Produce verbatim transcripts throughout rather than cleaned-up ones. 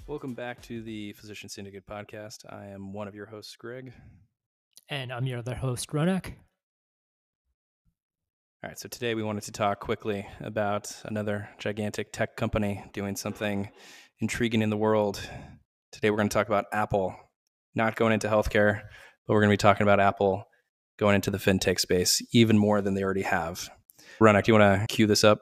Welcome back to the Physician Syndicate podcast. I am one of your hosts, Greg. And I'm your other host, Ronak. All right, so today we wanted to talk quickly about another gigantic tech company doing something intriguing in the world. Today we're going to talk about Apple, not going into healthcare, but we're going to be talking about Apple going into the fintech space even more than they already have. Ronak, do you want to cue this up?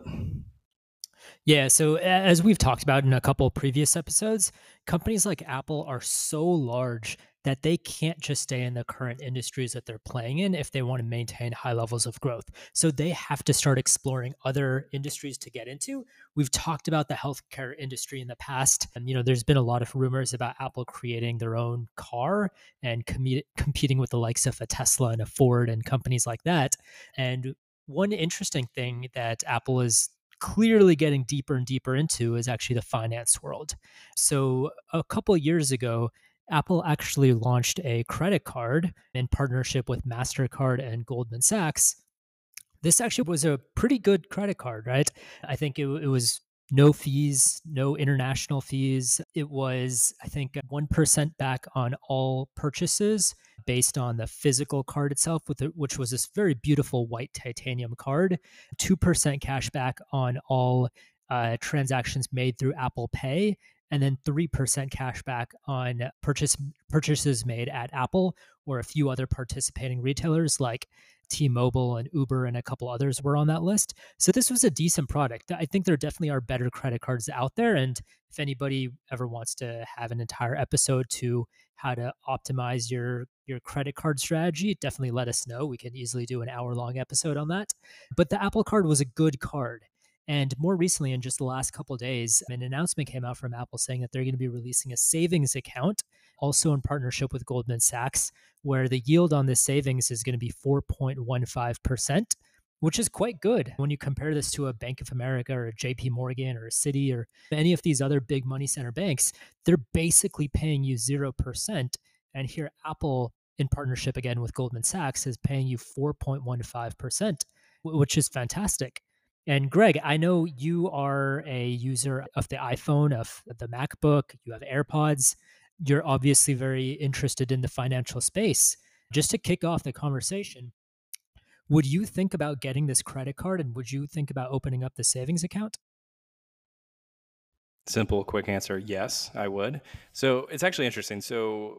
Yeah, so as we've talked about in a couple of previous episodes, companies like Apple are so large that they can't just stay in the current industries that they're playing in if they want to maintain high levels of growth. So they have to start exploring other industries to get into. We've talked about the healthcare industry in the past, and you know, there's been a lot of rumors about Apple creating their own car and com- competing with the likes of a Tesla and a Ford and companies like that. And one interesting thing that Apple is clearly getting deeper and deeper into is actually the finance world. So a couple of years ago, Apple actually launched a credit card in partnership with MasterCard and Goldman Sachs. This actually was a pretty good credit card, right? I think it, it was no fees, no international fees. It was, I think, one percent back on all purchases based on the physical card itself, with it, which was this very beautiful white titanium card, two percent cash back on all uh, transactions made through Apple Pay, and then three percent cash back on purchase purchases made at Apple or a few other participating retailers like T-Mobile and Uber and a couple others were on that list. So this was a decent product. I think there definitely are better credit cards out there. And if anybody ever wants to have an entire episode to how to optimize your your credit card strategy, definitely let us know. We can easily do an hour long episode on that. But the Apple Card was a good card. And more recently, in just the last couple of days, an announcement came out from Apple saying that they're going to be releasing a savings account, also in partnership with Goldman Sachs, where the yield on this savings is going to be four point one five percent, which is quite good when you compare this to a Bank of America or a J P Morgan or a Citi or any of these other big money center banks. They're basically paying you zero percent. And here, Apple, in partnership again with Goldman Sachs, is paying you four point one five percent, which is fantastic. And Greg, I know you are a user of the iPhone, of the MacBook, you have AirPods. You're obviously very interested in the financial space. Just to kick off the conversation, would you think about getting this credit card and would you think about opening up the savings account? Simple, quick answer, yes, I would. So it's actually interesting. So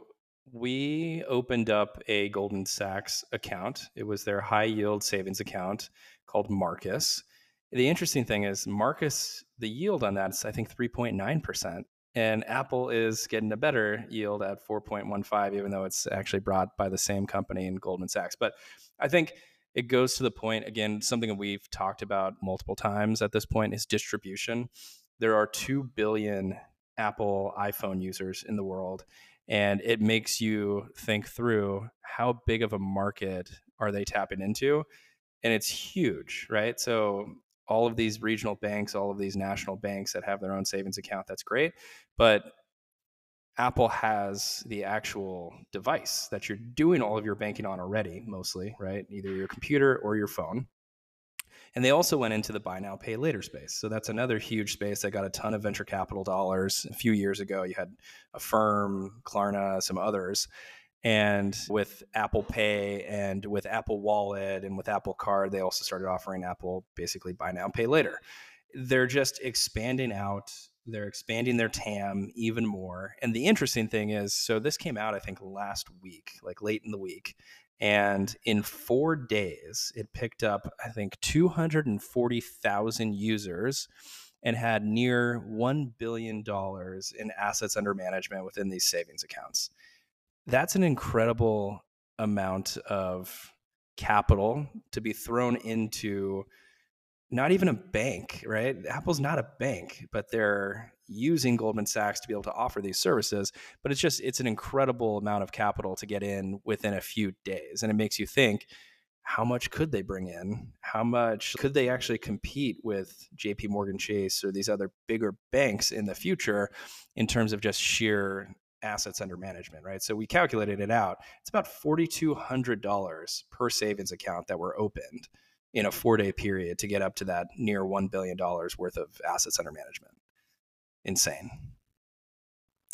we opened up a Goldman Sachs account. It was their high yield savings account called Marcus. The interesting thing is Marcus, the yield on that is I think three point nine percent. And Apple is getting a better yield at four point one five, even though it's actually brought by the same company in Goldman Sachs. But I think it goes to the point, again, something that we've talked about multiple times at this point is distribution. There are two billion Apple iPhone users in the world. And it makes you think through how big of a market are they tapping into? And it's huge, right? So all of these regional banks, all of these national banks that have their own savings account, that's great. But Apple has the actual device that you're doing all of your banking on already, mostly, right? Either your computer or your phone. And they also went into the buy now, pay later space. So that's another huge space that got a ton of venture capital dollars. A few years ago, you had Affirm, Klarna, some others. And with Apple Pay and with Apple Wallet and with Apple Card, they also started offering Apple basically buy now, pay later. They're just expanding out. They're expanding their T A M even more. And the interesting thing is, so this came out, I think, last week, like late in the week. And in four days, it picked up, I think, two hundred forty thousand users and had near one billion dollars in assets under management within these savings accounts. That's an incredible amount of capital to be thrown into not even a bank, right? Apple's not a bank, but they're using Goldman Sachs to be able to offer these services. But it's just, it's an incredible amount of capital to get in within a few days. And it makes you think, how much could they bring in? How much could they actually compete with J P Morgan Chase or these other bigger banks in the future in terms of just sheer assets under management, right? So we calculated it out. It's about four thousand two hundred dollars per savings account that were opened in a four day period to get up to that near one billion dollars worth of assets under management. Insane.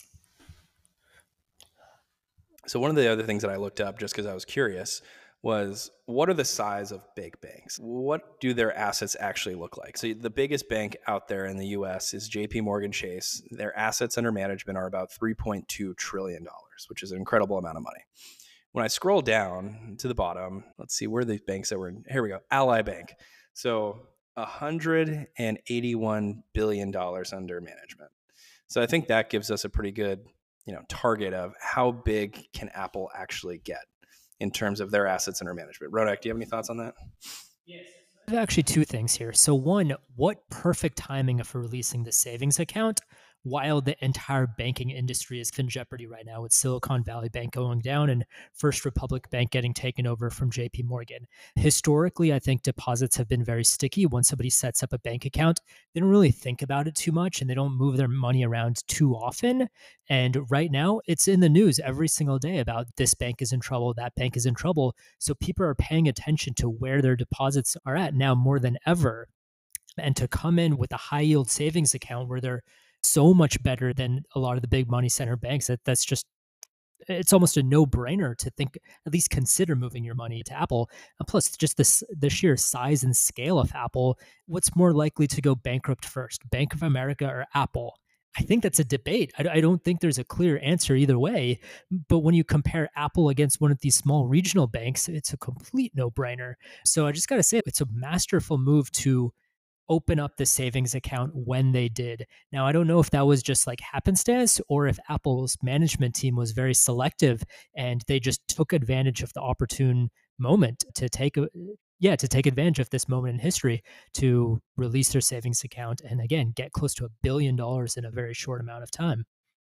So one of the other things that I looked up just because I was curious was what are the size of big banks? What do their assets actually look like? So the biggest bank out there in the U S is J P Morgan Chase. Their assets under management are about three point two trillion dollars, which is an incredible amount of money. When I scroll down to the bottom, let's see where the banks that were in. Here we go. Ally Bank. So one hundred eighty-one billion dollars under management. So I think that gives us a pretty good, you know, target of how big can Apple actually get in terms of their assets under management. Rodak, do you have any thoughts on that? Yes. I have actually two things here. So one, what perfect timing for releasing the savings account while the entire banking industry is in jeopardy right now with Silicon Valley Bank going down and First Republic Bank getting taken over from J P Morgan. Historically, I think deposits have been very sticky. Once somebody sets up a bank account, they don't really think about it too much and they don't move their money around too often. And right now, it's in the news every single day about this bank is in trouble, that bank is in trouble. So people are paying attention to where their deposits are at now more than ever. And to come in with a high yield savings account where they're so much better than a lot of the big money center banks, that that's just it's almost a no-brainer to think at least consider moving your money to Apple. And plus, just this the sheer size and scale of Apple, what's more likely to go bankrupt first, Bank of America or Apple? I think that's a debate. I, I don't think there's a clear answer either way. But when you compare Apple against one of these small regional banks, it's a complete no-brainer. So I just got to say, it's a masterful move to open up the savings account when they did. Now, I don't know if that was just like happenstance or if Apple's management team was very selective and they just took advantage of the opportune moment to take a yeah, to take advantage of this moment in history to release their savings account and again get close to a billion dollars in a very short amount of time.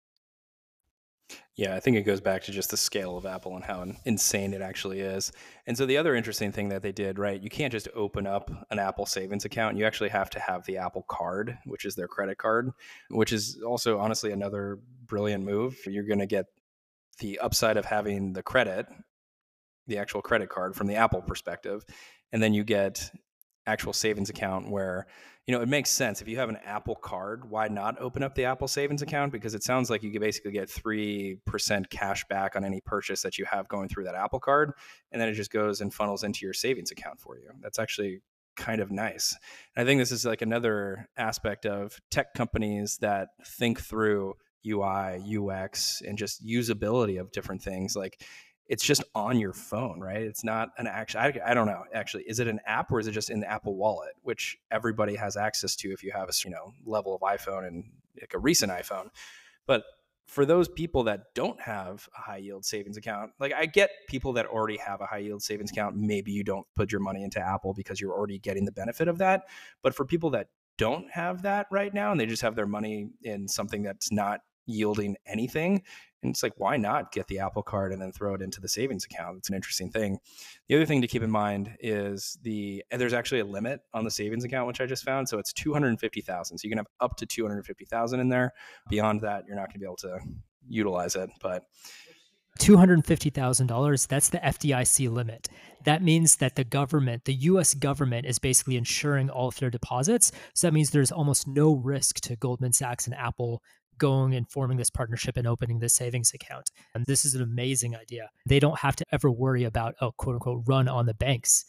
Yeah, I think it goes back to just the scale of Apple and how insane it actually is. And so the other interesting thing that they did, right, you can't just open up an Apple savings account. You actually have to have the Apple Card, which is their credit card, which is also honestly another brilliant move. You're going to get the upside of having the credit, the actual credit card from the Apple perspective, and then you get actual savings account where, you know, it makes sense. If you have an Apple Card, why not open up the Apple savings account? Because it sounds like you could basically get three percent cash back on any purchase that you have going through that Apple Card, and then it just goes and funnels into your savings account for you. That's actually kind of nice. And I think this is like another aspect of tech companies that think through U I, U X, and just usability of different things. Like, it's just on your phone, right? It's not an actual, I, I don't know, actually, is it an app or is it just in the Apple Wallet, which everybody has access to if you have a, you know, level of iPhone and like a recent iPhone. But for those people that don't have a high yield savings account, like I get people that already have a high yield savings account, maybe you don't put your money into Apple because you're already getting the benefit of that. But for people that don't have that right now and they just have their money in something that's not yielding anything, and it's like, why not get the Apple Card and then throw it into the savings account? It's an interesting thing. The other thing to keep in mind is the and there's actually a limit on the savings account, which I just found. So it's two hundred fifty thousand. So you can have up to two hundred fifty thousand in there. Beyond that, you're not going to be able to utilize it. But two hundred fifty thousand dollars, that's the F D I C limit. That means that the government, the U S government, is basically insuring all of their deposits. So that means there's almost no risk to Goldman Sachs and Apple going and forming this partnership and opening this savings account. And this is an amazing idea. They don't have to ever worry about, oh, quote unquote, run on the banks.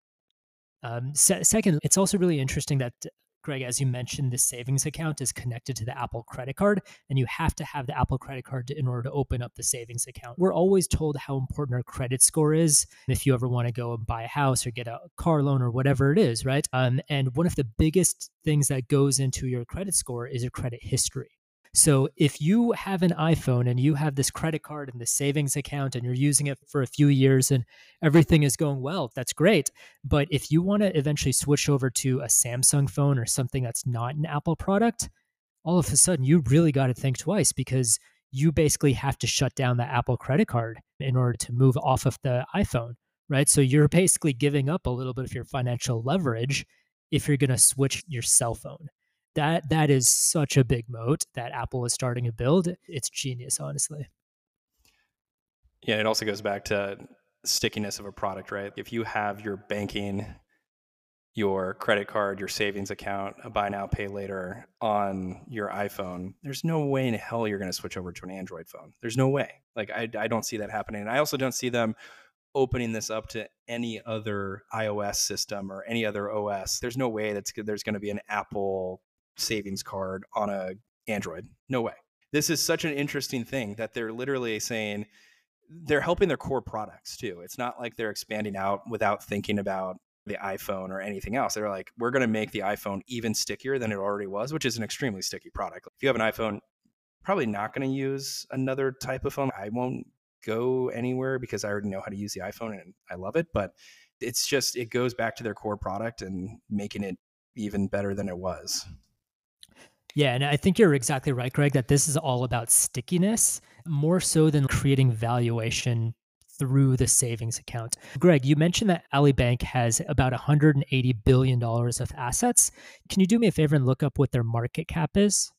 Um, se- second, it's also really interesting that, Greg, as you mentioned, this savings account is connected to the Apple credit card, and you have to have the Apple credit card to, in order to open up the savings account. We're always told how important our credit score is if you ever want to go and buy a house or get a car loan or whatever it is, right? Um, and one of the biggest things that goes into your credit score is your credit history. So if you have an iPhone and you have this credit card and the savings account and you're using it for a few years and everything is going well, that's great. But if you want to eventually switch over to a Samsung phone or something that's not an Apple product, all of a sudden you really got to think twice because you basically have to shut down the Apple credit card in order to move off of the iPhone, right? So you're basically giving up a little bit of your financial leverage if you're going to switch your cell phone. That that is such a big moat that Apple is starting to build. It's genius, honestly. yeah, it also goes back to stickiness of a product, right? If you have your banking your credit card, your savings account, a buy now, pay later on your iPhone, there's no way in hell you're going to switch over to an Android phone. There's no way. Like, I, I don't see that happening. And I also don't see them opening this up to any other iOS system or any other O S. There's no way that's there's going to be an Apple savings card on a Android. No way. This is such an interesting thing that they're literally saying they're helping their core products too. It's not like they're expanding out without thinking about the iPhone or anything else. They're like, we're going to make the iPhone even stickier than it already was, which is an extremely sticky product. If you have an iPhone, probably not going to use another type of phone. I won't go anywhere because I already know how to use the iPhone and I love it. But it's just, it goes back to their core product and making it even better than it was. Yeah, and I think you're exactly right, Greg, that this is all about stickiness more so than creating valuation through the savings account. Greg, you mentioned that Ally Bank has about one hundred eighty billion dollars of assets. Can you do me a favor and look up what their market cap is?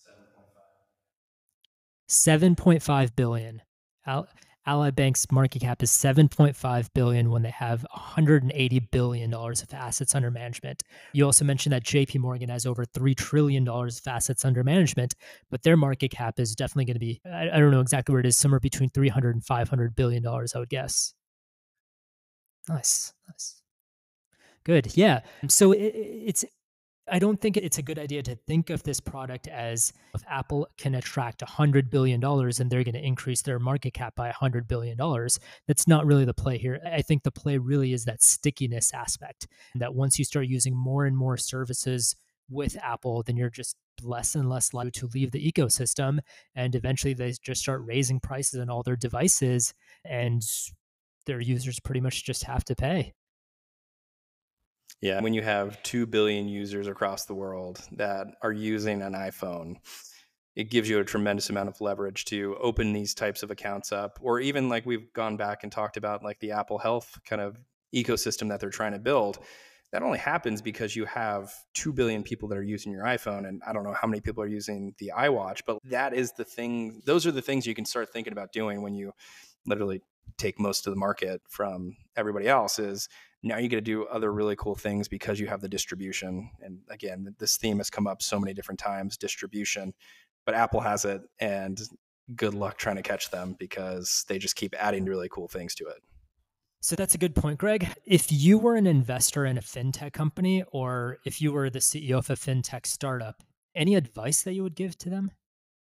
seven point five billion. Al- Ally Bank's market cap is seven point five billion when they have one hundred eighty billion dollars of assets under management. You also mentioned that J P Morgan has over three trillion dollars of assets under management, but their market cap is definitely going to be, I, I don't know exactly where it is, somewhere between three hundred and five hundred billion dollars, I would guess. Nice. Nice. Good. Yeah. So it, it's I don't think it's a good idea to think of this product as if Apple can attract one hundred billion dollars and they're going to increase their market cap by one hundred billion dollars. That's not really the play here. I think the play really is that stickiness aspect, that once you start using more and more services with Apple, then you're just less and less likely to leave the ecosystem. And eventually they just start raising prices on all their devices and their users pretty much just have to pay. Yeah, when you have two billion users across the world that are using an iPhone, it gives you a tremendous amount of leverage to open these types of accounts up. Or even like we've gone back and talked about, like the Apple Health kind of ecosystem that they're trying to build. That only happens because you have two billion people that are using your iPhone. And I don't know how many people are using the iWatch, but that is the thing. Those are the things you can start thinking about doing when you literally take most of the market from everybody else. Is now you get to do other really cool things because you have the distribution. And again, this theme has come up so many different times, distribution, but Apple has it, and good luck trying to catch them because they just keep adding really cool things to it. So that's a good point, Greg. If you were an investor in a fintech company, or if you were the C E O of a fintech startup, any advice that you would give to them?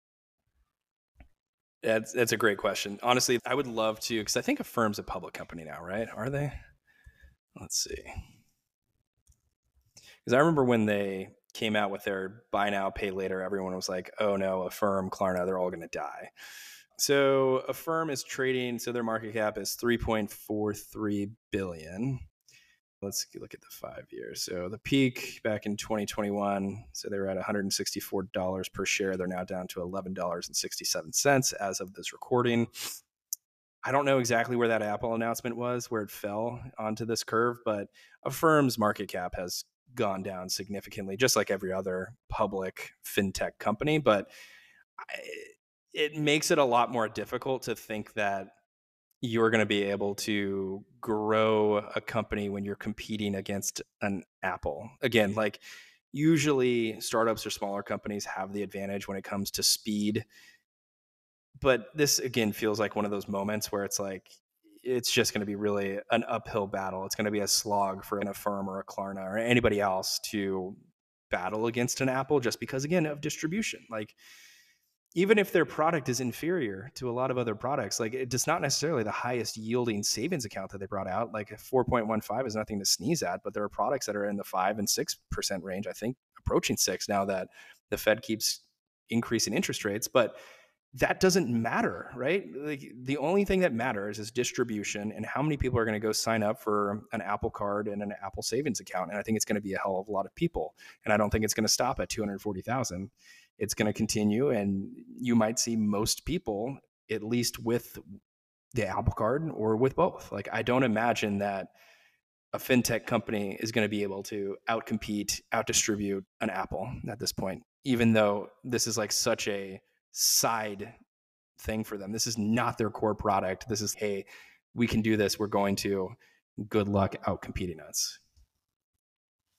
That's, that's a great question. Honestly, I would love to, because I think Affirm's a public company now, right? Are they? Let's see. Because I remember when they came out with their buy now, pay later, everyone was like, oh no, Affirm, Klarna, they're all going to die. So Affirm is trading, so their market cap is three point four three billion. Let's look at the five years. So the peak back in twenty twenty-one, so they were at one hundred sixty-four dollars per share. They're now down to eleven dollars and sixty-seven cents as of this recording. I don't know exactly where that Apple announcement was, where it fell onto this curve, but Affirm's market cap has gone down significantly, just like every other public fintech company. But I, it makes it a lot more difficult to think that you're going to be able to grow a company when you're competing against an Apple. Again, like usually startups or smaller companies have the advantage when it comes to speed. But this, again, feels like one of those moments where it's like, it's just going to be really an uphill battle. It's going to be a slog for an Affirm or a Klarna or anybody else to battle against an Apple just because, again, of distribution. Like, even if their product is inferior to a lot of other products, like it's not necessarily the highest yielding savings account that they brought out. Like four point one five is nothing to sneeze at, but there are products that are in the five and six percent range. I think approaching six now that the Fed keeps increasing interest rates. But that doesn't matter, right? Like the only thing that matters is distribution and how many people are going to go sign up for an Apple card and an Apple savings account. And I think it's going to be a hell of a lot of people. And I don't think it's going to stop at two hundred forty thousand. It's going to continue, and you might see most people at least with the Apple card or with both. Like, I don't imagine that a fintech company is going to be able to outcompete, outdistribute an Apple at this point, even though this is like such a side thing for them. This is not their core product. This is, hey, we can do this. We're going to. Good luck outcompeting us.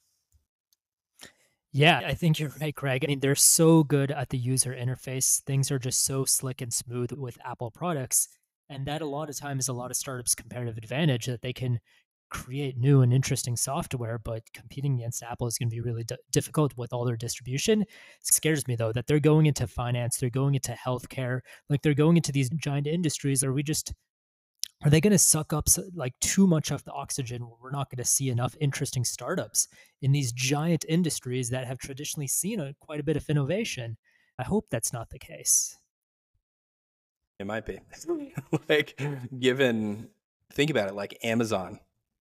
Yeah, I think you're right, Greg. I mean, they're so good at the user interface. Things are just so slick and smooth with Apple products. And that a lot of times, a lot of startups' competitive advantage that they can create new and interesting software, but competing against Apple is going to be really d- difficult with all their distribution. It scares me though that they're going into finance, they're going into healthcare, like they're going into these giant industries. Are we just are they going to suck up s- like too much of the oxygen where we're not going to see enough interesting startups in these giant industries that have traditionally seen a, quite a bit of innovation? I hope that's not the case. It might be. Like, given, think about it, like Amazon,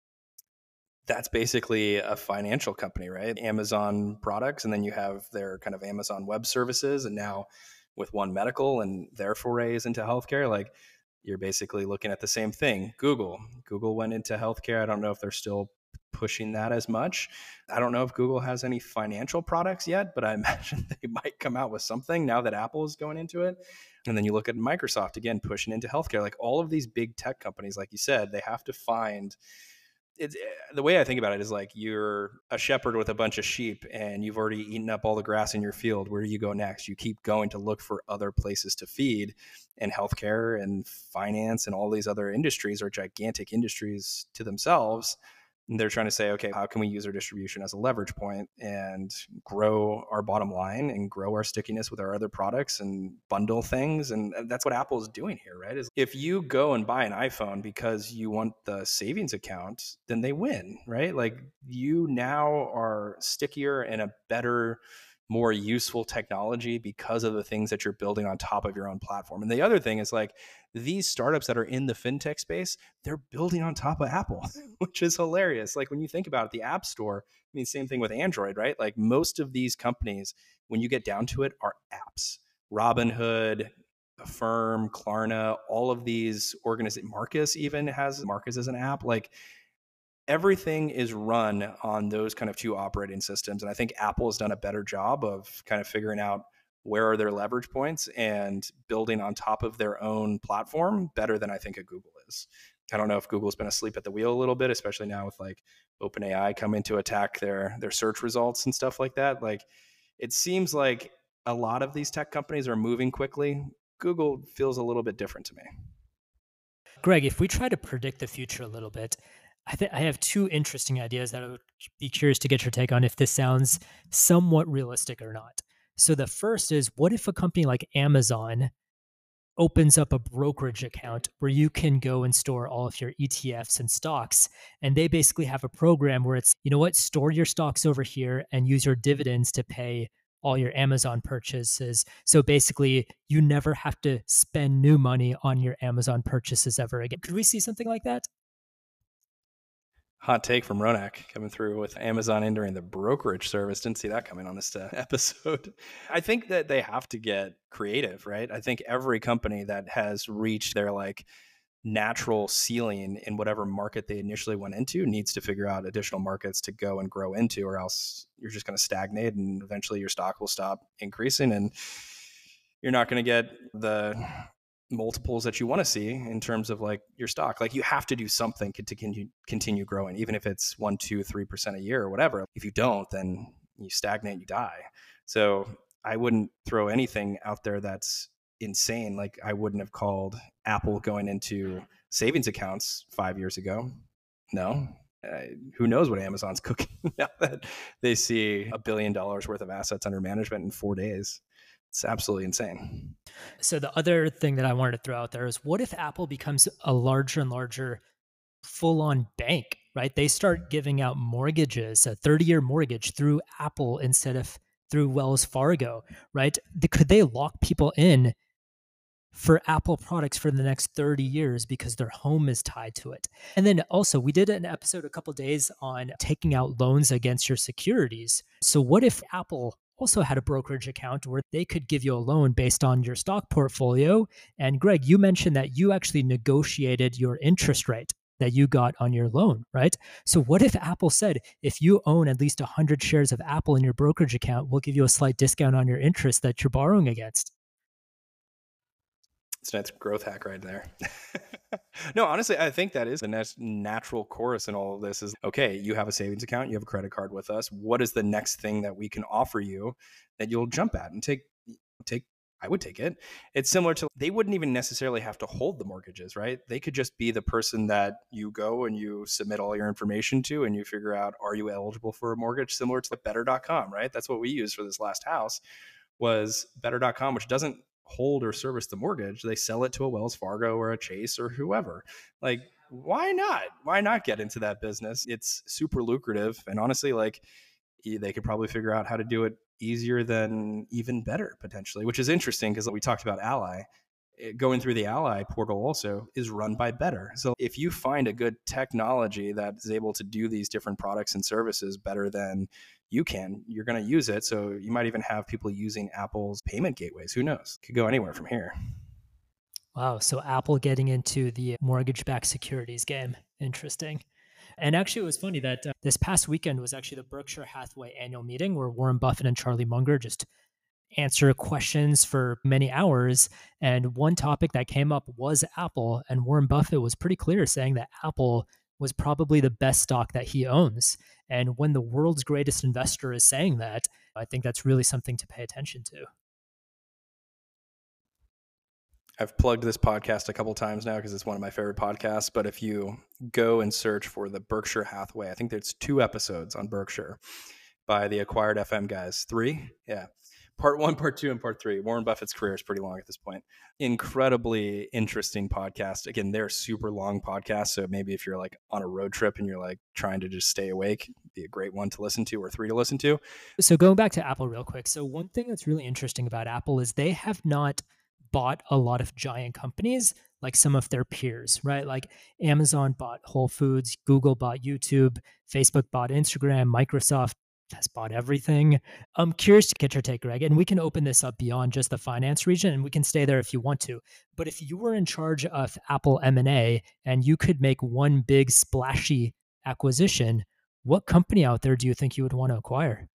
that's basically a financial company, right? Amazon products, and then you have their kind of Amazon Web Services, and now with One Medical and their forays into healthcare, like you're basically looking at the same thing. Google, Google went into healthcare. I don't know if they're still pushing that as much. I don't know if Google has any financial products yet, but I imagine they might come out with something now that Apple is going into it. And then you look at Microsoft again pushing into healthcare. Like all of these big tech companies, like you said, they have to find it's the way I think about it is like you're a shepherd with a bunch of sheep and you've already eaten up all the grass in your field. Where do you go next? You keep going to look for other places to feed, and healthcare and finance and all these other industries are gigantic industries to themselves. And they're trying to say, okay, how can we use our distribution as a leverage point and grow our bottom line and grow our stickiness with our other products and bundle things? And that's what Apple is doing here, right? Is if you go and buy an iPhone because you want the savings account, then they win, right? Like you now are stickier and a better, more useful technology because of the things that you're building on top of your own platform. And the other thing is like these startups that are in the fintech space, they're building on top of Apple, which is hilarious. Like when you think about it, the App Store, I mean, same thing with Android, right? Like most of these companies, when you get down to it, are apps. Robinhood, Affirm, Klarna, all of these organizations, Marcus even has Marcus as an app. Like everything is run on those kind of two operating systems. And I think Apple has done a better job of kind of figuring out where are their leverage points and building on top of their own platform better than I think a Google is. I don't know if Google's been asleep at the wheel a little bit, especially now with like OpenAI coming to attack their their search results and stuff like that. Like it seems like a lot of these tech companies are moving quickly. Google feels a little bit different to me. Greg, if we try to predict the future a little bit, I think I have two interesting ideas that I would be curious to get your take on if this sounds somewhat realistic or not. So the first is, what if a company like Amazon opens up a brokerage account where you can go and store all of your E T Fs and stocks. And they basically have a program where it's, you know what, store your stocks over here and use your dividends to pay all your Amazon purchases. So basically, you never have to spend new money on your Amazon purchases ever again. Could we see something like that? Hot take from Ronak coming through with Amazon entering the brokerage service. Didn't see that coming on this uh, episode. I think that they have to get creative, right? I think every company that has reached their like natural ceiling in whatever market they initially went into needs to figure out additional markets to go and grow into, or else you're just going to stagnate and eventually your stock will stop increasing and you're not going to get the multiples that you want to see in terms of like your stock. Like you have to do something to continue continue growing, even if it's one, two, three percent a year or whatever. If you don't, then you stagnate, you die. So I wouldn't throw anything out there that's insane. Like I wouldn't have called Apple going into savings accounts five years ago. No. Uh, who knows what Amazon's cooking now that they see a billion dollars worth of assets under management in four days. It's absolutely insane. So the other thing that I wanted to throw out there is, what if Apple becomes a larger and larger full on bank, right? They start giving out mortgages, a thirty year mortgage through Apple instead of through Wells Fargo, right? The, could they lock people in for Apple products for the next thirty years because their home is tied to it? And then also, we did an episode a couple days on taking out loans against your securities. So, what if Apple also had a brokerage account where they could give you a loan based on your stock portfolio? And Greg, you mentioned that you actually negotiated your interest rate that you got on your loan, right? So what if Apple said, if you own at least one hundred shares of Apple in your brokerage account, we'll give you a slight discount on your interest that you're borrowing against? It's a nice growth hack right there. No, honestly, I think that is the next natural course in all of this is, okay, you have a savings account, you have a credit card with us. What is the next thing that we can offer you that you'll jump at and take, take, I would take it. It's similar to, they wouldn't even necessarily have to hold the mortgages, right? They could just be the person that you go and you submit all your information to and you figure out, are you eligible for a mortgage? Similar to better dot com, right? That's what we used for this last house was better dot com, which doesn't hold or service the mortgage. They sell it to a Wells Fargo or a Chase or whoever. Like, why not? Why not get into that business? It's super lucrative. And honestly, like they could probably figure out how to do it easier than even better potentially, which is interesting because we talked about Ally. Going through the Ally portal also is run by Better. So if you find a good technology that is able to do these different products and services better than you can, you're going to use it. So you might even have people using Apple's payment gateways. Who knows? Could go anywhere from here. Wow. So Apple getting into the mortgage-backed securities game. Interesting. And actually, it was funny that uh, this past weekend was actually the Berkshire Hathaway annual meeting where Warren Buffett and Charlie Munger just answer questions for many hours. And one topic that came up was Apple. And Warren Buffett was pretty clear saying that Apple was probably the best stock that he owns. And when the world's greatest investor is saying that, I think that's really something to pay attention to. I've plugged this podcast a couple times now because it's one of my favorite podcasts. But if you go and search for the Berkshire Hathaway, I think there's two episodes on Berkshire by the Acquired F M guys. Three? Yeah. Part one, part two, and part three. Warren Buffett's career is pretty long at this point. Incredibly interesting podcast. Again, they're super long podcasts. So maybe if you're like on a road trip and you're like trying to just stay awake, it'd be a great one to listen to or three to listen to. So going back to Apple real quick. So one thing that's really interesting about Apple is they have not bought a lot of giant companies like some of their peers, right? Like Amazon bought Whole Foods, Google bought YouTube, Facebook bought Instagram, Microsoft has bought everything. I'm curious to get your take, Greg, and we can open this up beyond just the finance region and we can stay there if you want to. But if you were in charge of Apple M and A and you could make one big splashy acquisition, what company out there do you think you would want to acquire?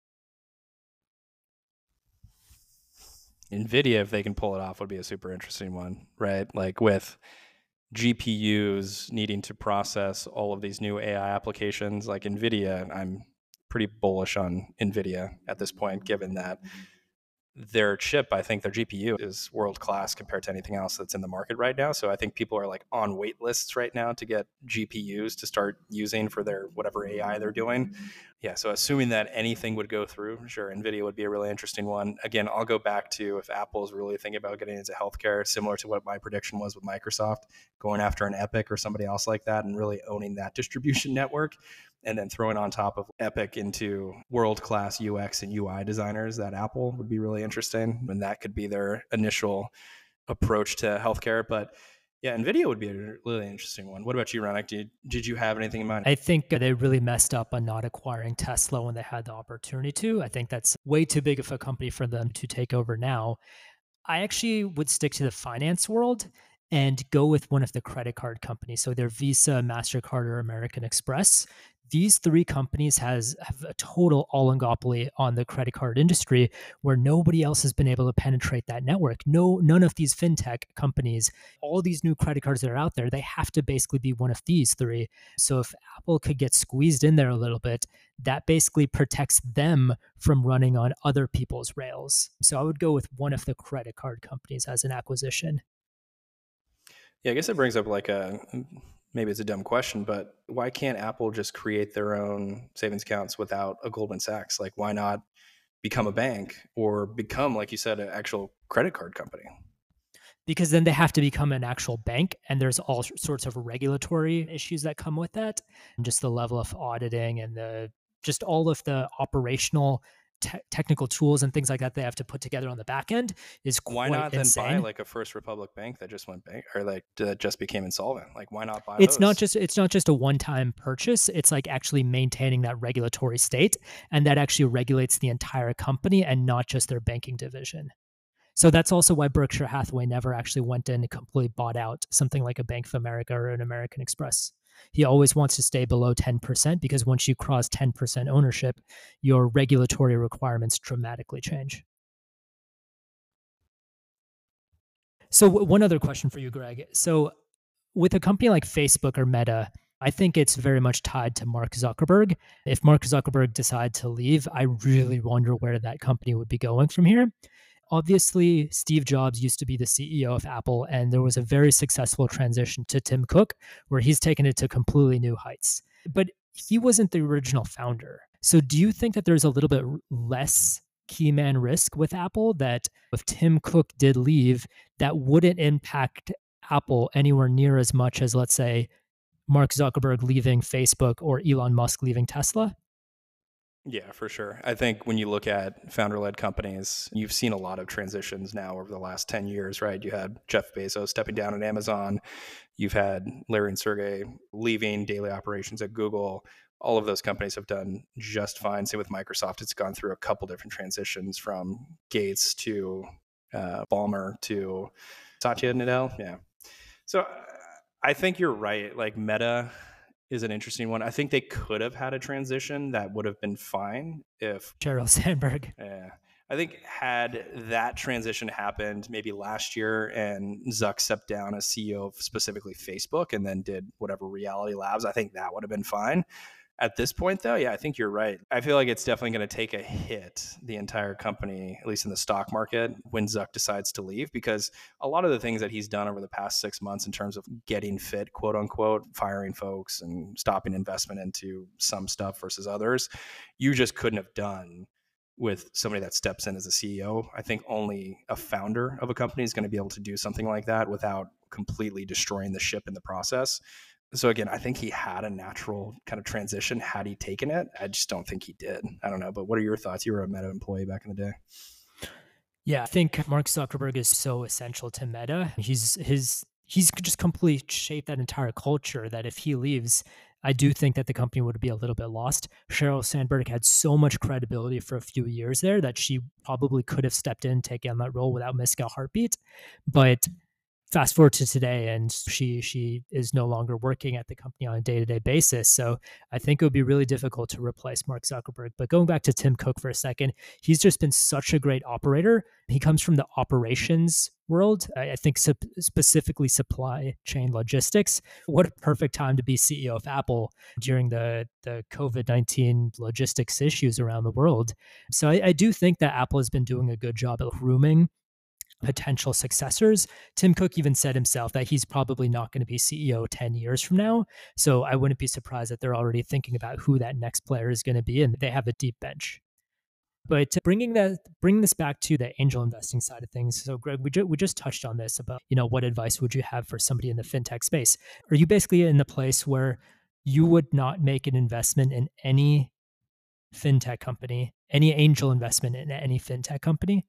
NVIDIA, if they can pull it off, would be a super interesting one, right? Like with G P Us needing to process all of these new A I applications, like NVIDIA, I'm pretty bullish on NVIDIA at this point, given that their chip, I think their G P U is world-class compared to anything else that's in the market right now. So I think people are like on wait lists right now to get G P Us to start using for their whatever A I they're doing. Yeah, so assuming that anything would go through, sure, NVIDIA would be a really interesting one. Again, I'll go back to if Apple's really thinking about getting into healthcare, similar to what my prediction was with Microsoft, going after an Epic or somebody else like that and really owning that distribution network. And then throwing on top of Epic into world-class U X and U I designers, that Apple would be really interesting. And that could be their initial approach to healthcare. But yeah, NVIDIA would be a really interesting one. What about you, Ronak? Did, did you have anything in mind? I think they really messed up on not acquiring Tesla when they had the opportunity to. I think that's way too big of a company for them to take over now. I actually would stick to the finance world and go with one of the credit card companies. So they're Visa, MasterCard, or American Express. These three companies has have a total oligopoly on the credit card industry where nobody else has been able to penetrate that network. No, none of these fintech companies, all these new credit cards that are out there, they have to basically be one of these three. So if Apple could get squeezed in there a little bit, that basically protects them from running on other people's rails. So I would go with one of the credit card companies as an acquisition. Yeah, I guess it brings up like a, maybe it's a dumb question, but why can't Apple just create their own savings accounts without a Goldman Sachs? Like, why not become a bank or become, like you said, an actual credit card company? Because then they have to become an actual bank, and there's all sorts of regulatory issues that come with that, and just the level of auditing and the just all of the operational te- technical tools and things like that they have to put together on the back end is quite Why not insane. then buy like a First Republic bank that just went bank or like that just became insolvent? Like, why not buy It's those? not just it's not just a one-time purchase. It's like actually maintaining that regulatory state, and that actually regulates the entire company and not just their banking division. So that's also why Berkshire Hathaway never actually went in and completely bought out something like a Bank of America or an American Express. He always wants to stay below ten percent because once you cross ten percent ownership, your regulatory requirements dramatically change. So w- one other question for you, Greg. So with a company like Facebook or Meta, I think it's very much tied to Mark Zuckerberg. If Mark Zuckerberg decided to leave, I really wonder where that company would be going from here. Obviously, Steve Jobs used to be the C E O of Apple, and there was a very successful transition to Tim Cook, where he's taken it to completely new heights. But he wasn't the original founder. So, do you think that there's a little bit less key man risk with Apple that if Tim Cook did leave, that wouldn't impact Apple anywhere near as much as, let's say, Mark Zuckerberg leaving Facebook or Elon Musk leaving Tesla? Yeah, for sure. I think when you look at founder led companies, you've seen a lot of transitions now over the last ten years, right? You had Jeff Bezos stepping down at Amazon. You've had Larry and Sergey leaving daily operations at Google. All of those companies have done just fine. Same with Microsoft. It's gone through a couple different transitions from Gates to uh, Ballmer to Satya Nadella. Yeah. So uh, I think you're right. Like Meta is an interesting one. I think they could have had a transition that would have been fine if, Sheryl Sandberg. yeah. I think had that transition happened maybe last year and Zuck stepped down as C E O of specifically Facebook and then did whatever Reality Labs, I think that would have been fine. At this point, though, yeah, I think you're right. I feel like it's definitely going to take a hit, the entire company, at least in the stock market, when Zuck decides to leave, because a lot of the things that he's done over the past six months in terms of getting fit, quote unquote, firing folks and stopping investment into some stuff versus others, you just couldn't have done with somebody that steps in as a C E O. I think only a founder of a company is going to be able to do something like that without completely destroying the ship in the process. So again, I think he had a natural kind of transition had he taken it. I just don't think he did. I don't know. But what are your thoughts? You were a Meta employee back in the day. Yeah, I think Mark Zuckerberg is so essential to Meta. He's his he's just completely shaped that entire culture that if he leaves, I do think that the company would be a little bit lost. Sheryl Sandberg had so much credibility for a few years there that she probably could have stepped in, taken on that role without missing a heartbeat. But fast forward to today, and she she is no longer working at the company on a day-to-day basis. So I think it would be really difficult to replace Mark Zuckerberg. But going back to Tim Cook for a second, he's just been such a great operator. He comes from the operations world. I, I think sp- specifically supply chain logistics. What a perfect time to be C E O of Apple during the the COVID nineteen logistics issues around the world. So I, I do think that Apple has been doing a good job at grooming potential successors. Tim Cook even said himself that he's probably not going to be C E O ten years from now. So I wouldn't be surprised that they're already thinking about who that next player is going to be, and they have a deep bench. But bringing that, bringing this back to the angel investing side of things. So, Greg, we, ju- we just touched on this about, you know, what advice would you have for somebody in the fintech space? Are you basically in the place where you would not make an investment in any fintech company, any angel investment in any fintech company?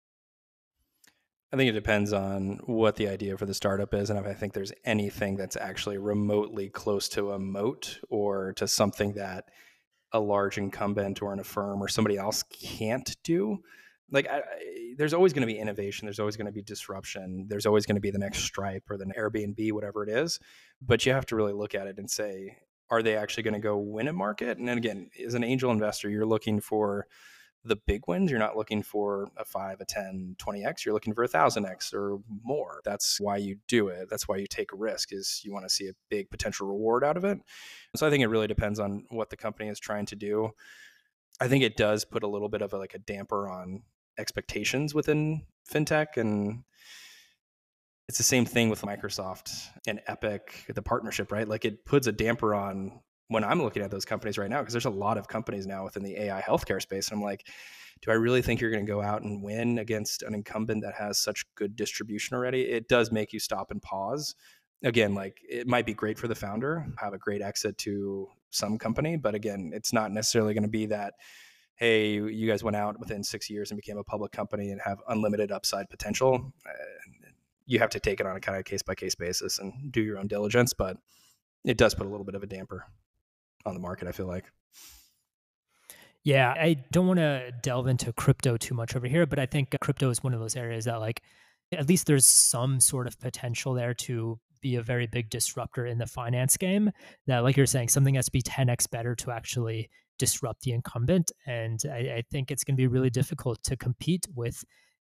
I think it depends on what the idea for the startup is, and if I think there's anything that's actually remotely close to a moat or to something that a large incumbent or in a firm or somebody else can't do. Like I, I, there's always going to be innovation. There's always going to be disruption. There's always going to be the next Stripe or the Airbnb, whatever it is. But you have to really look at it and say, are they actually going to go win a market? And then again, as an angel investor, you're looking for the big wins. You're not looking for a five, a ten, twenty X. You're looking for a thousand X or more. That's why you do it. That's why you take a risk, is you want to see a big potential reward out of it. So I think it really depends on what the company is trying to do. I think it does put a little bit of a, like a damper on expectations within fintech. And it's the same thing with Microsoft and Epic, the partnership, right? Like it puts a damper on when I'm looking at those companies right now, because there's a lot of companies now within the A I healthcare space. And I'm like, do I really think you're going to go out and win against an incumbent that has such good distribution already? It does make you stop and pause. Again, like it might be great for the founder, have a great exit to some company, but again, it's not necessarily going to be that, hey, you guys went out within six years and became a public company and have unlimited upside potential. Uh, you have to take it on a kind of case by case basis and do your own diligence, but it does put a little bit of a damper on the market, I feel like. Yeah, I don't want to delve into crypto too much over here, but I think crypto is one of those areas that, like, at least there's some sort of potential there to be a very big disruptor in the finance game. That, like you're saying, something has to be ten X better to actually disrupt the incumbent. And I, I think it's going to be really difficult to compete with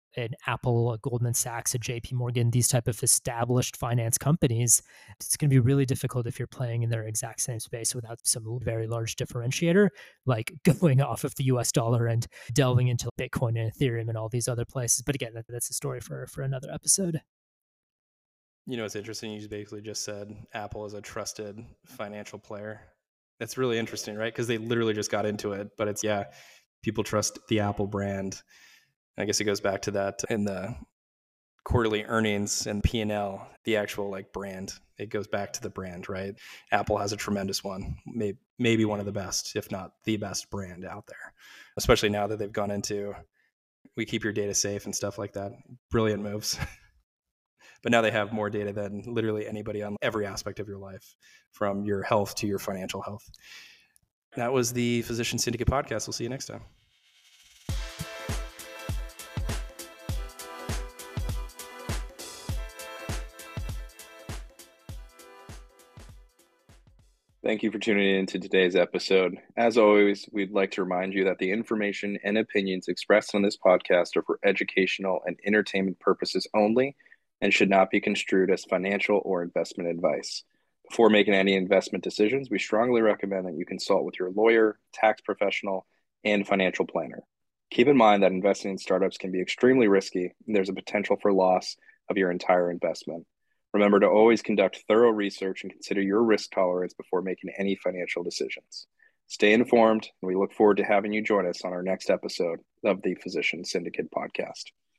an Apple, a Goldman Sachs, a J P Morgan, these type of established finance companies, it's going to be really difficult if you're playing in their exact same space without some very large differentiator, like going off of the U S dollar and delving into Bitcoin and Ethereum and all these other places. But again, that, that's a story for, for another episode. You know, it's interesting. You basically just said Apple is a trusted financial player. That's really interesting, right? Because they literally just got into it. But it's, yeah, people trust the Apple brand. I guess it goes back to that in the quarterly earnings and P and L, the actual like brand. It goes back to the brand, right? Apple has a tremendous one, maybe, maybe one of the best, if not the best brand out there, especially now that they've gone into, we keep your data safe and stuff like that. Brilliant moves. But now they have more data than literally anybody on every aspect of your life, from your health to your financial health. That was the Physician Syndicate podcast. We'll see you next time. Thank you for tuning in to today's episode. As always, we'd like to remind you that the information and opinions expressed on this podcast are for educational and entertainment purposes only and should not be construed as financial or investment advice. Before making any investment decisions, we strongly recommend that you consult with your lawyer, tax professional, and financial planner. Keep in mind that investing in startups can be extremely risky, and there's a potential for loss of your entire investment. Remember to always conduct thorough research and consider your risk tolerance before making any financial decisions. Stay informed, and we look forward to having you join us on our next episode of the Physician Syndicate podcast.